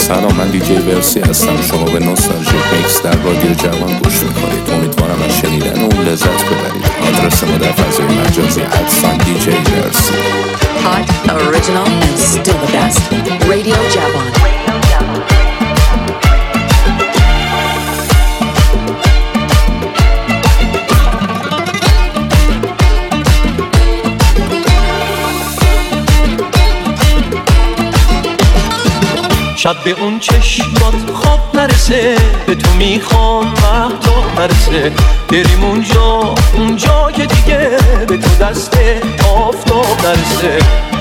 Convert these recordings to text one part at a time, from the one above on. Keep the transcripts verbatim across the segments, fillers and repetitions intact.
سلام، من دیجی ورسی هستم. شما به نوستالژیک میکس در رادیو جوان گوش میکنید. امیدوارم از شنیدن اون لذت ببرید. آدرس ما در فضای مجازی ادسان دیجی ورسی. Hot, original and still the best. Radio Javan. شب به اون چشمات خواب نرسه، به تو میخوام مهتاب نرسه. بریم اونجا اونجا که دیگه به تو دست آفتاب نرسه.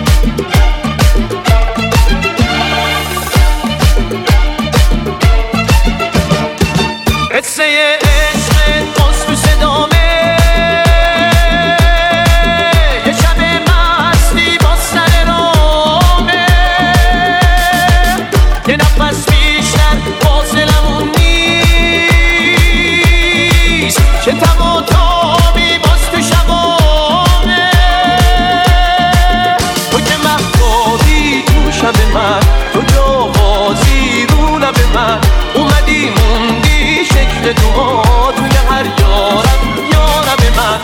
قصه عشق باز تو صدامه، یه شب مستی با سر رامه. یه نفس بیشتر فاصلمون نیست، چه تماتامی باز تو شبامه. تو که محتابی تو شب من، تو جاوازی رو لب من. اومدی موندی شکل دعا توی هر یارم یارم من.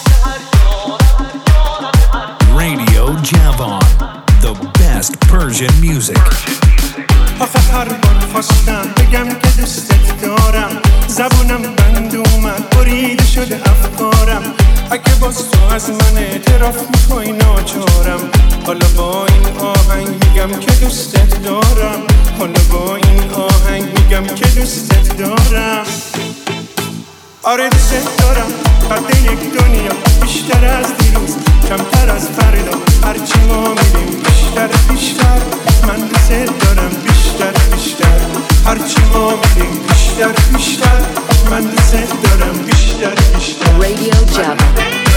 Radio Javan, the best Persian music. آخه هر بار خواستم بگم که دوستت دارم، زبونم بند اومد بریده شده افکارم. اگه باز تو از من اعتراف میخوای ناچارم. حالا با این آهنگ میگم که دوستت دارم. حالا با این آهنگ میگم که دوستت دارم. آره دوستت دارم، قد یک دنیا بیشتر از دیروز، کمتر از فردا. هرچی ما میریم بیشتر بیشتر، من دوستت دارم بیشتر بیشتر. هرچی ما میریم بیشتر بیشتر، من دوستت دارم بیشتر بیشتر. Radio Javan.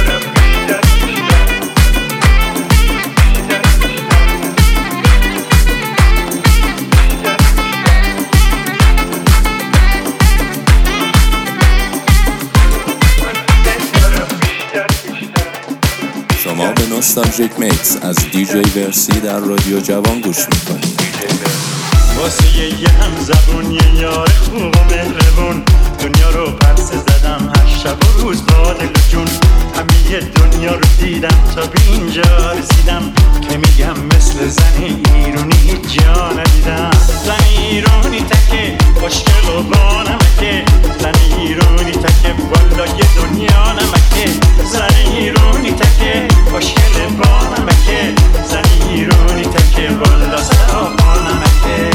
شما به نوستالژیک میکس از دیجی ورسی در رادیو جوان گوش میکنید. واسه یه هم زبون، یه یار خوب و مهربون، دنیا رو پرسه زدم هر شب و روز با دل جون. همه دنیا رو دیدم تا به اینجا رسیدم، که میگم مثل زن ایرونی هیچ جا ندیدم. زن ایرونی تکه خوشگل و با نمکه، زن ایرونی تکه والا یه دنیا نمکه. زن ایرونی تکه خوشگل با نمکه، زن ایرونی تکه والا سرا با نمکه.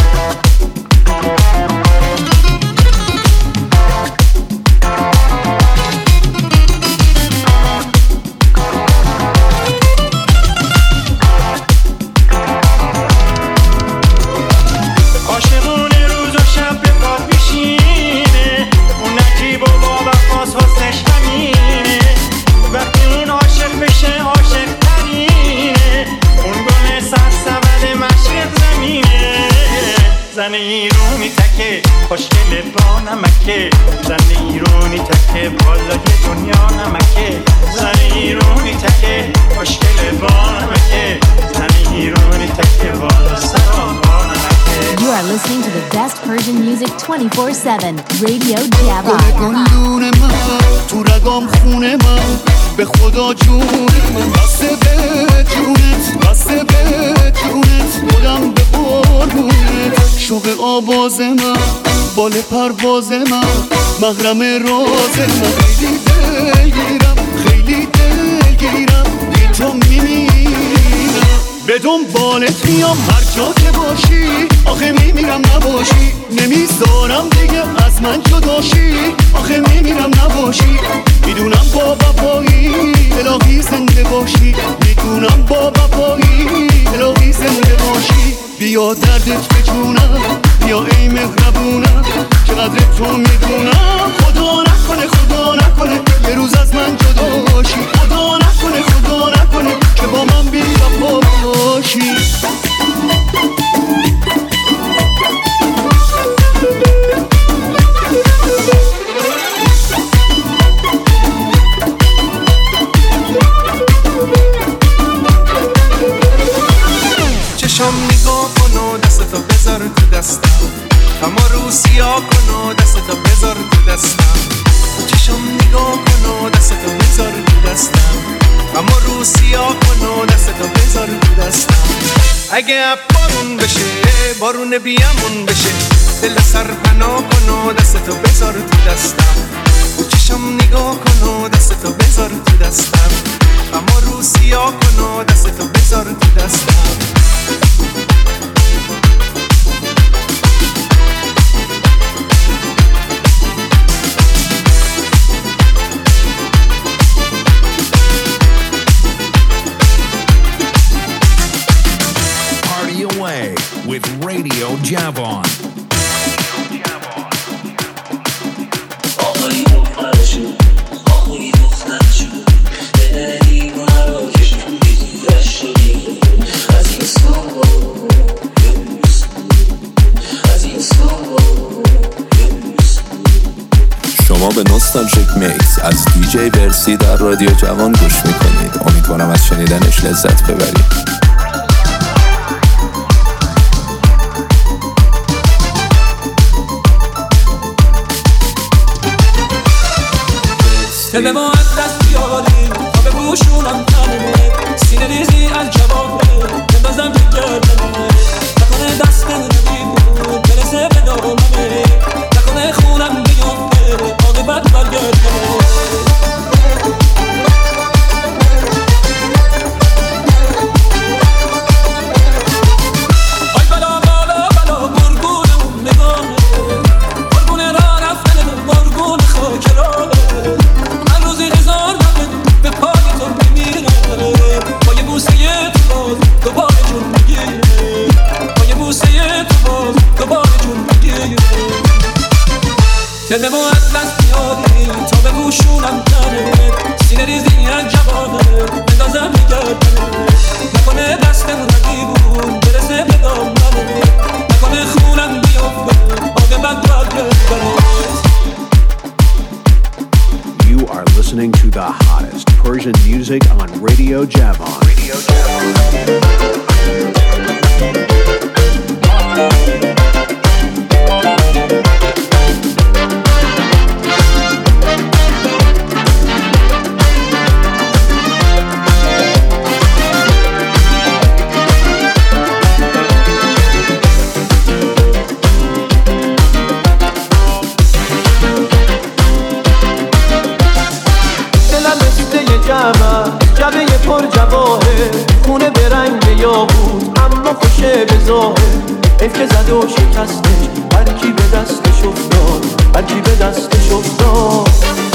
زن ایرونی تکه خوشگل با نمکه، زن ایرونی تکه بالا یه دنیا نمکه. زن ایرونی تکه خوشگل با نمکه، زن ایرونی تکه بالا سرا با نمکه. You are listening to the best Persian music twenty-four seven. Radio Javan. گلدون من تو رگام خونه من، به خدا جون من بسته به جونت، بسته به جونت. خودم به قربونت، شوق آواز من، بال پرواز من، محرم راز من. خیلی دلگیرم، خیلی دلگیرم، بی تو میمیرم. به دنبالت میام هر جا که باشی، آخه میمیرم نباشی. نمیذارم دیگه از من جداشی، آخه میمیرم نباشی. میدونم با وفایی الهی زنده باشی، میدونم با وفایی الهی زنده باشی. بیا دردت به جونم، بیا ای مهربونم، چقدر تو میدونم. خدا نکنه خدا نکنه یه روز از من جدا باشی. خدا نکنه خدا نکنه که با من بی وفا باشی. چشام نگاه کن و دستتو بذار تو دستم، اما رو سیاه کن و دستتو بذار تو دستم. چشم نگاه کن و دستتو بذار تو دستم، اما رو سیاه کن و دستتو بذار تو دستم. اگه بارون بشه بارون بیامون بشه، دل سر پناه کن و دستتو بذار تو دستم. چشم نگاه کن و دستتو بذار تو دستم، اما رو سیاه کن و دستتو بذار تو دستم. Party away with Radio Javon. شما به نوستالژیک میکس از دیجی ورسی در رادیو جوان گوش میکنید. امیدوارم از شنیدنش لذت ببرید. دل ما از دست بیاریم تا به گوشونم تنه، سینه ریزی از جوابه بندازم تو گردنه، نکنه دست ندی بود برسه به دامنه، نکنه خونم بیفته عاقبت برگردنه. آی بلا بالا بلا گرگون اون نگاهه، گرگون را رفتن گرگون خاکرانه. به پای تو میمیره با یه بوسه تو باز دوباره جون میگیره، با یه بوسه تو باز دوباره جون میگیره. دل ما از دست میاری تا به گوشونم تنه، سینه ریزی از جوانه بندازم میگردنه، نکنه دستم ردیبون برسه به دامنه، نکنه خونم بیفته عاقبت برگردنه. You are listening to the hottest Persian music on Radio Javon. Radio Javon. جبه پر جواهه خونه به رنگ یاقوت اما خوشه به ظاهر، حیف که زده و شکستش هرکی به دستش افتاد، هرکی به دستش افتاد.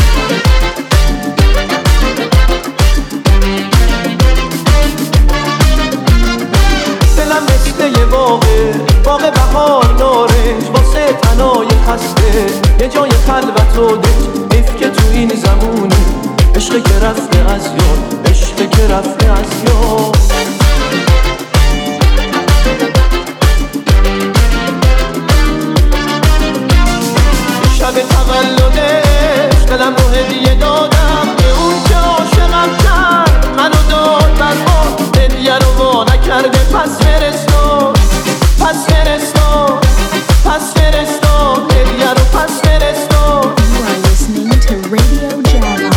دلم مثل یه باغه باغ بهار نارنج، واسه تنای خسته یه جای خلوت و دنج، حیف که تو این زمونه عشقی که رفته از یاد، عشقی که رفته از یاد. شب تولدش دلم رو هدیه دادم به اون که عاشقم کرد، منو داد برباد هدیه رو وا نکرده، پس فرستاد پس فرستاد پس فرستاد هدیه رو پس فرستاد. You are listening to Radio Javon.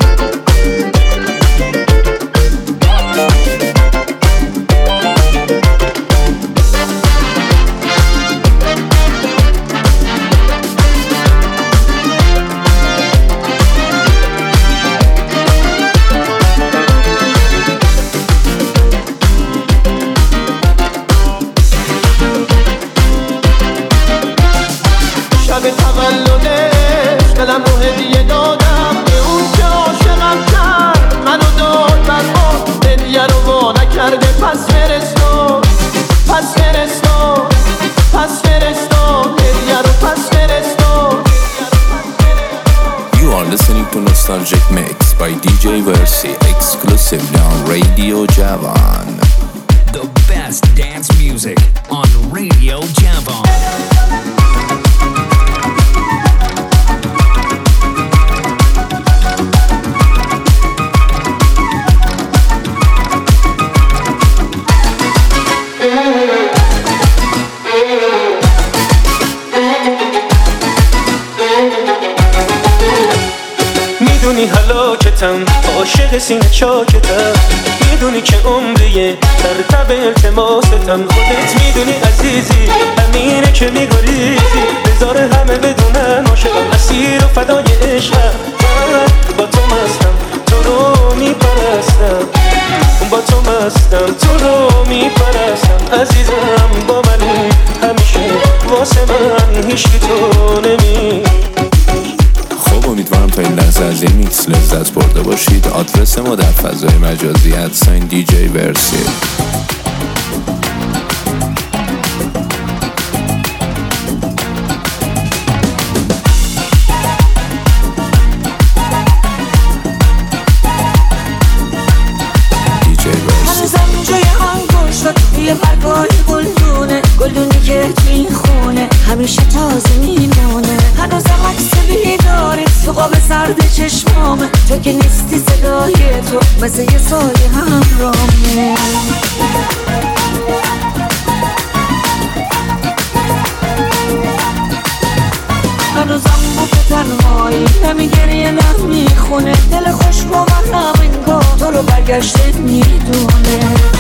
شب تولدش دلم رو هدیه دادم به اون که عاشقم کرد، منو داد برباد هدیه رو وا نکرده، پس فرستاد پس فرستاد پس فرستاد هدیه رو پس فرستاد. You are listening to Nostalgic Mix by دی جی Versi exclusively on Radio Javon. The best dance music on Radio Javon. لباستم عاشق سینه چاکتم میدونی که عمریه در تب التماستم خودت میدونی عزیزی همینه که میگریزی بذار همه بدونن عاشقم اسیر و فدای عشقم من با تو مستم تو رو میپرستم با تو مستم تو رو میپرستم عزیزم با منی همیشه واسه من هیچکی تو نمی. خب امیدوارم تا این لحظه از این میکس لذت برده باشید. آدرس ما در فضای مجازی ادساین دی جی ورسی. توی برگای گلدونه گلدونی که توی این خونه همیشه تازه میمونه هنوزم عکس بیداری تو قاب سرد چشمامه تو که نیستی صدای تو مثل یه سالی همرامه هنوزم بو که تنهایی نمیگریه نمیخونه دل خوش با من همینگاه تو رو برگشته میدونه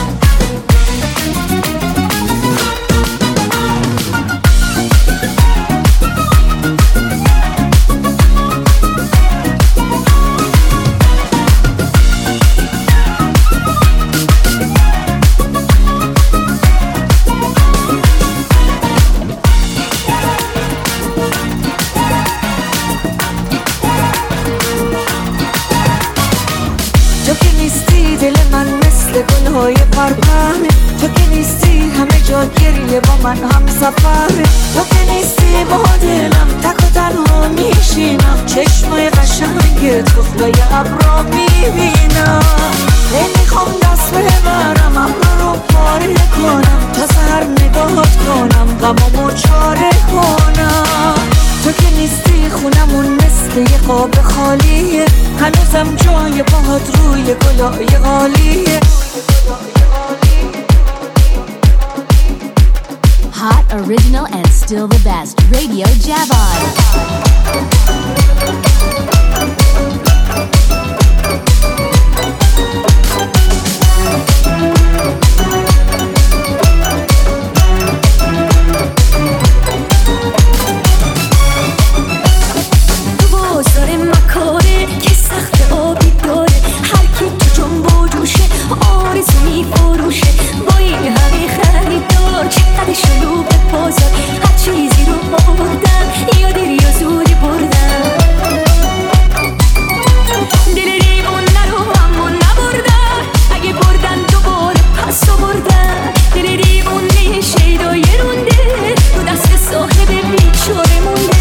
گلهای پرپره تو که نیستی همه جا گریه با من هم سفره تو که نیستی با دلم تک و تنها میشینم چشمای قشنگ تو خدای ابرا میبینم نمیخوام دست ببرم ابرا رو پاره کنم تا سهر نگاهت کنم غمامو چاره کنم تو که نیستی خونمون مثل یه قاب خالیه هنوزم جای باهات روی گلای عالیه Hot, original, and still the best. Radio Javon. شلوغ بازار هر چیزی رو آوردم یا دیر یا زودی بردم دل دیوونه رو همون نبردم اگه بردن دوباره پس آوردم دل دیوونه شیدای رونده تو دست صاحب بیچاره مونده.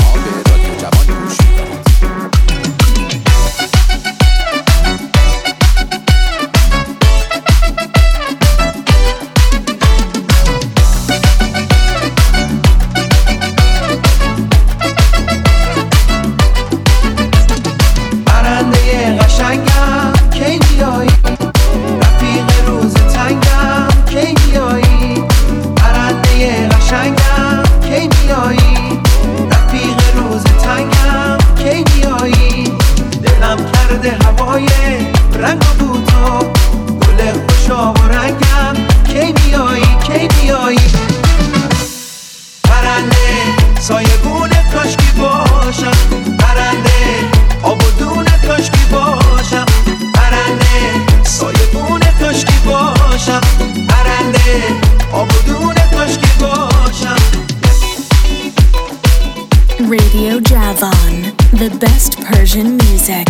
Radio Javon, the best Persian music.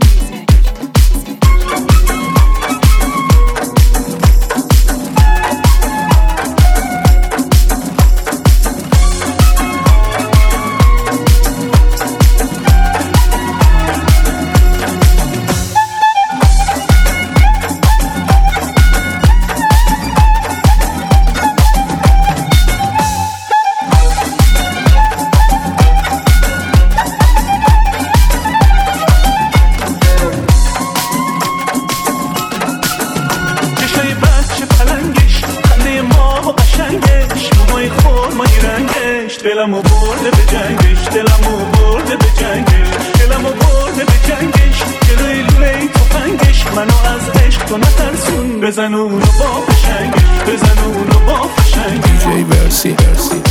دلمو برده به جنگش دلمو برده به جنگش دلمو برده به جنگش جلوی منو از عشق تو نترسون بزن اونو با فشنگ بزن اونو با فشنگ دیجی ورسی ورسی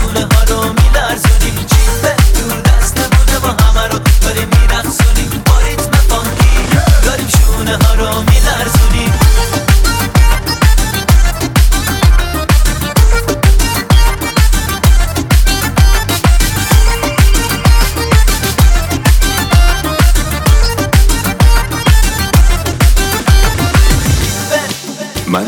میرقصونیم باری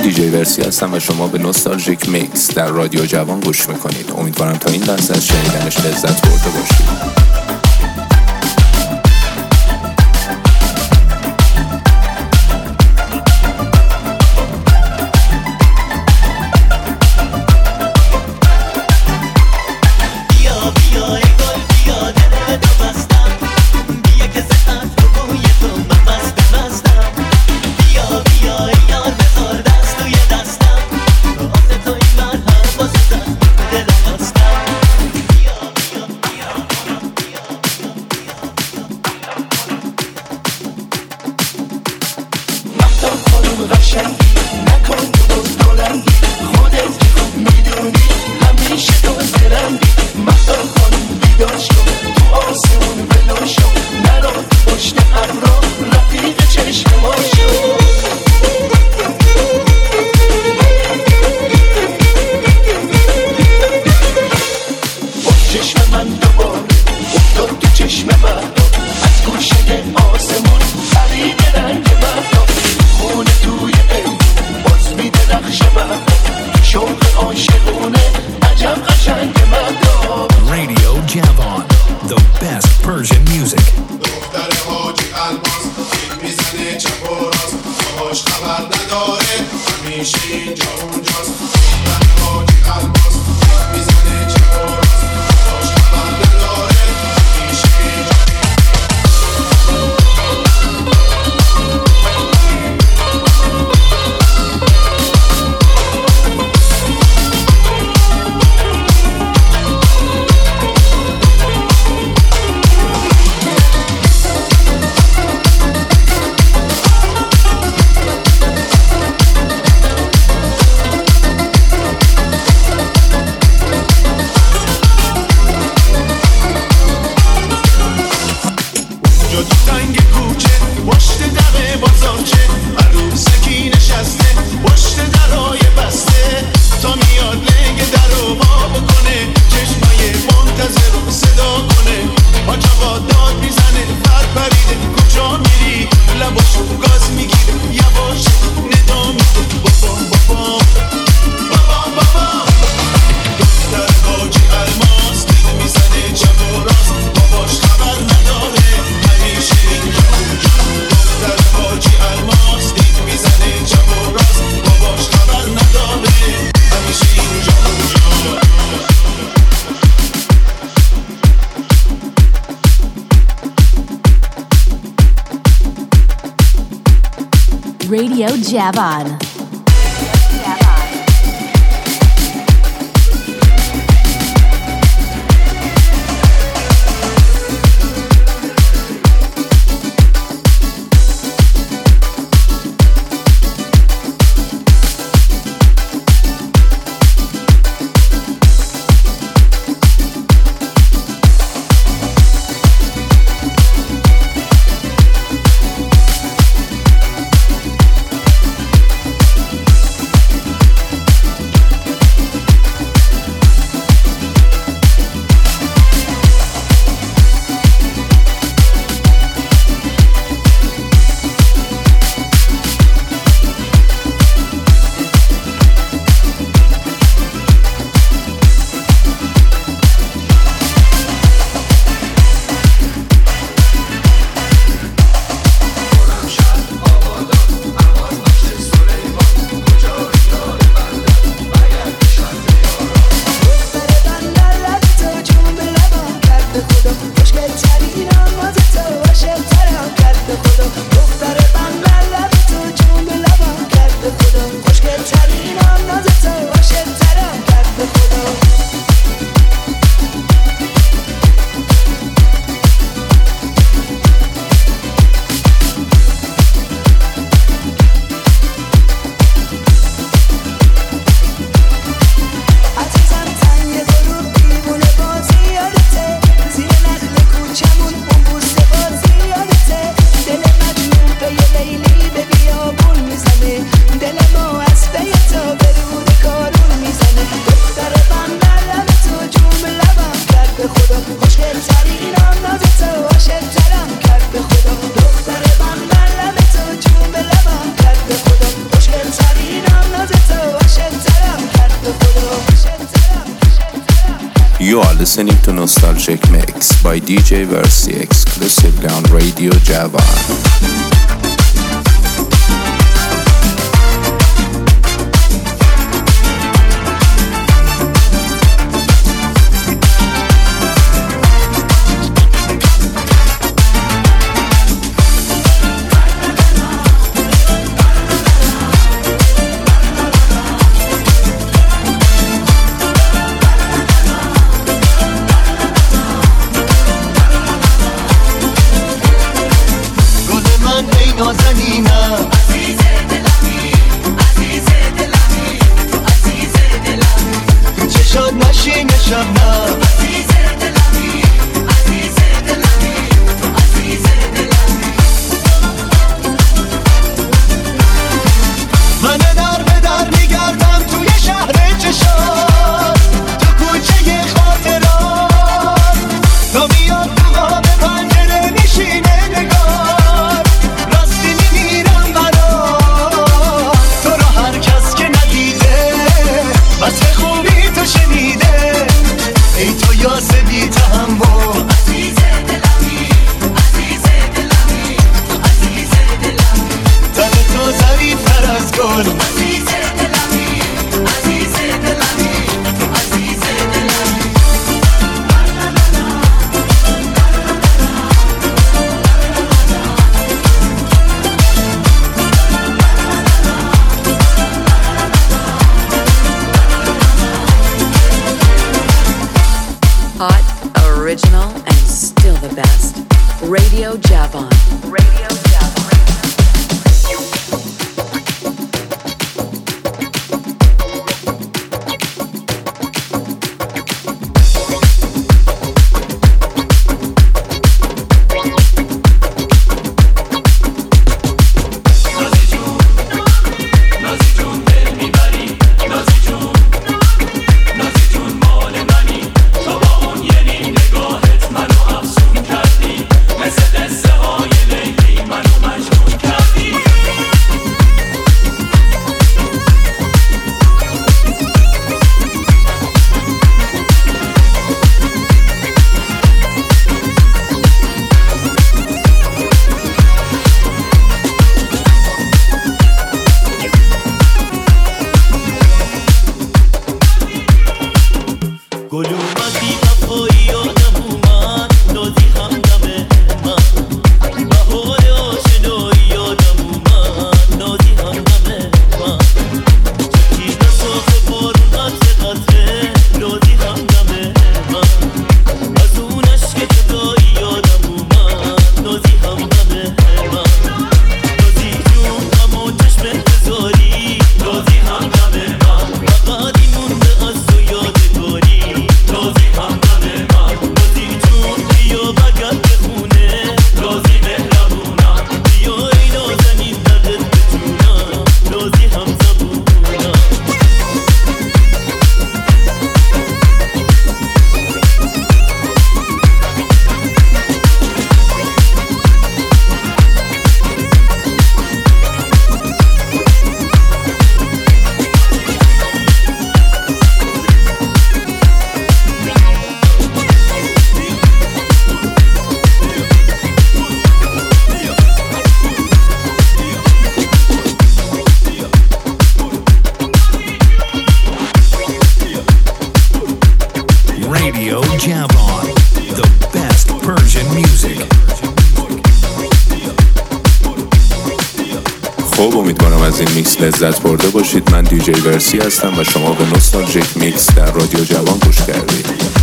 دیجی ورسی هستم و شما به نوستالژیک میکس در رادیو جوان گوش میکنید. امیدوارم تا این لحظه از شنیدنش لذت برده باشید. Radio Javon. You are listening to Nostalgic Mix by D J Versi exclusively on Radio Javan. Original and still the best. Radio Javan. Radio Javan. خب امیدوارم از این میکس لذت برده باشید. من دی جی ورسی هستم و شما به نوستالژیک میکس در رادیو جوان گوش کردید.